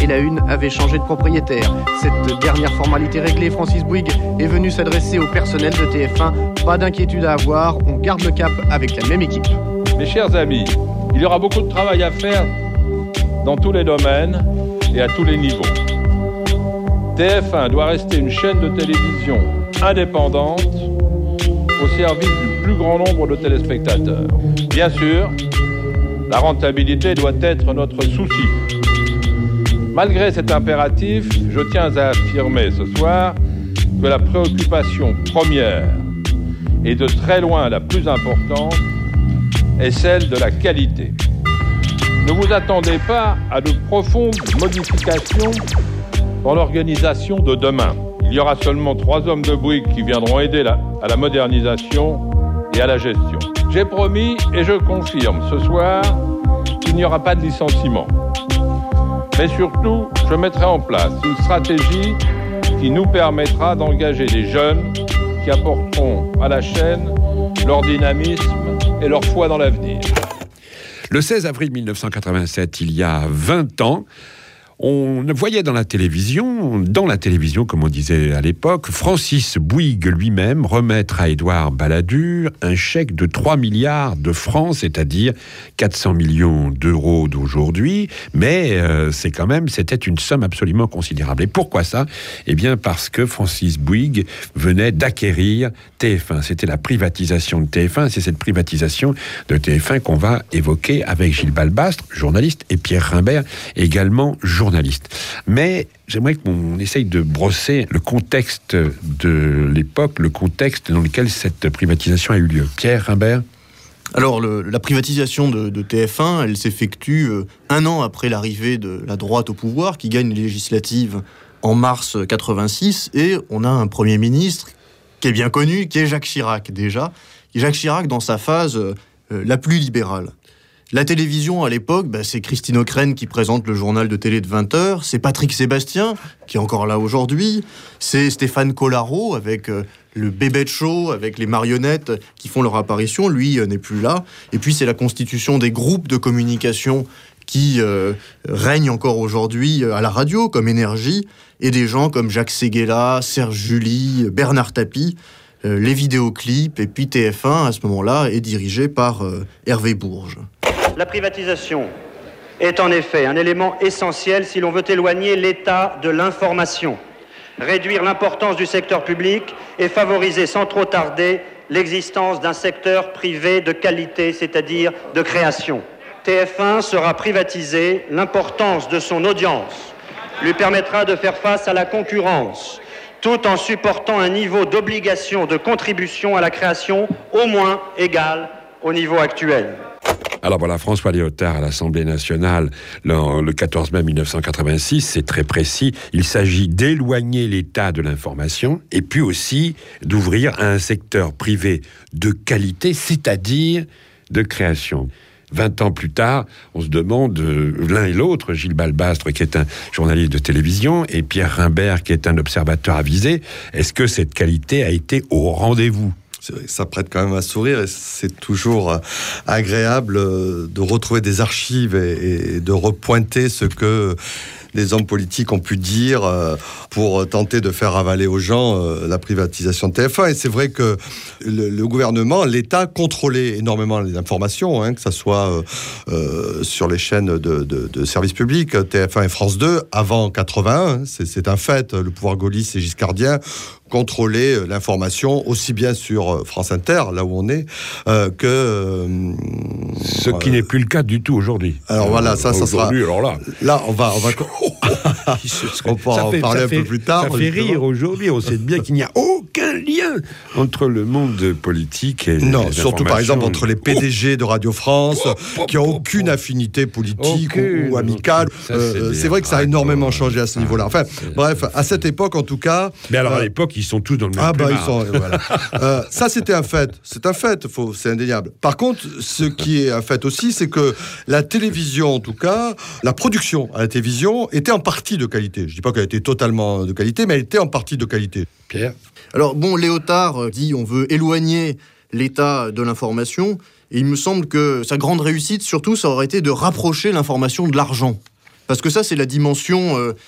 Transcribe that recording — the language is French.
et la Une avait changé de propriétaire. Cette dernière formalité réglée, Francis Bouygues est venu s'adresser au personnel de TF1. Pas d'inquiétude à avoir, on garde le cap avec la même équipe. Mes chers amis, il y aura beaucoup de travail à faire dans tous les domaines et à tous les niveaux. TF1 doit rester une chaîne de télévision indépendante au service du plus grand nombre de téléspectateurs. Bien sûr, la rentabilité doit être notre souci. Malgré cet impératif, je tiens à affirmer ce soir que la préoccupation première et de très loin la plus importante est celle de la qualité. Ne vous attendez pas à de profondes modifications dans l'organisation de demain. Il y aura seulement 3 hommes de Bouygues qui viendront aider à la modernisation et à la gestion. J'ai promis et je confirme ce soir qu'il n'y aura pas de licenciement. Mais surtout, je mettrai en place une stratégie qui nous permettra d'engager des jeunes qui apporteront à la chaîne leur dynamisme et leur foi dans l'avenir. Le 16 avril 1987, il y a 20 ans, on voyait dans la télévision, comme on disait à l'époque, Francis Bouygues lui-même remettre à Édouard Balladur un chèque de 3 milliards de francs, c'est-à-dire 400 millions d'euros d'aujourd'hui, mais c'était une somme absolument considérable. Et pourquoi ça ? Eh bien parce que Francis Bouygues venait d'acquérir TF1. C'était la privatisation de TF1, c'est cette privatisation de TF1 qu'on va évoquer avec Gilles Balbastre, journaliste, et Pierre Rimbert, également journaliste. Mais j'aimerais qu'on essaye de brosser le contexte de l'époque, le contexte dans lequel cette privatisation a eu lieu. Pierre Rimbert ? Alors, la privatisation de TF1, elle s'effectue 1 an après l'arrivée de la droite au pouvoir, qui gagne les législatives en mars 86, et on a un Premier ministre qui est bien connu, qui est Jacques Chirac, déjà. Jacques Chirac dans sa phase la plus libérale. La télévision, à l'époque, c'est Christine O'Krent qui présente le journal de télé de 20h, c'est Patrick Sébastien, qui est encore là aujourd'hui, c'est Stéphane Collaro avec le Bébête Show, avec les marionnettes qui font leur apparition, lui n'est plus là. Et puis c'est la constitution des groupes de communication qui règnent encore aujourd'hui à la radio, comme Énergie, et des gens comme Jacques Séguéla, Serge July, Bernard Tapie. Les vidéoclips, et puis TF1, à ce moment-là, est dirigé par Hervé Bourges. La privatisation est en effet un élément essentiel si l'on veut éloigner l'État de l'information, réduire l'importance du secteur public et favoriser sans trop tarder l'existence d'un secteur privé de qualité, c'est-à-dire de création. TF1 sera privatisé, l'importance de son audience lui permettra de faire face à la concurrence, tout en supportant un niveau d'obligation de contribution à la création au moins égal au niveau actuel. Alors voilà, François Léotard à l'Assemblée nationale le 14 mai 1986, c'est très précis. Il s'agit d'éloigner l'État de l'information et puis aussi d'ouvrir à un secteur privé de qualité, c'est-à-dire de création. 20 ans plus tard, on se demande, l'un et l'autre, Gilles Balbastre, qui est un journaliste de télévision, et Pierre Rimbert, qui est un observateur avisé, est-ce que cette qualité a été au rendez-vous ? Ça prête quand même à sourire et c'est toujours agréable de retrouver des archives et de repointer ce que les hommes politiques ont pu dire pour tenter de faire avaler aux gens la privatisation de TF1. Et c'est vrai que le gouvernement, l'État contrôlait énormément les informations, que ce soit sur les chaînes de services publics, TF1 et France 2, avant 81, c'est un fait, le pouvoir gaulliste et giscardien contrôler l'information aussi bien sur France Inter, là où on est, que... Ce qui n'est plus le cas du tout aujourd'hui. Alors voilà, ça sera... Alors là, on va on pourra en parler un peu plus tard. Ça fait rire aujourd'hui, on sait bien qu'il n'y a aucun lien entre le monde politique et non, surtout par exemple entre les PDG de Radio France, qui n'ont aucune affinité politique ou amicale. C'est vrai que ça a énormément changé à ce niveau-là. Enfin, bref, à cette époque en tout cas... Mais alors à l'époque, ils sont tous dans le même plumard. Voilà. Ça, c'était un fait. C'est un fait, c'est indéniable. Par contre, ce qui est un fait aussi, c'est que la télévision, en tout cas, la production à la télévision était en partie de qualité. Je ne dis pas qu'elle était totalement de qualité, mais elle était en partie de qualité. Pierre ? Alors, Léotard dit on veut éloigner l'État de l'information, et il me semble que sa grande réussite, surtout, ça aurait été de rapprocher l'information de l'argent. Parce que ça, c'est la dimension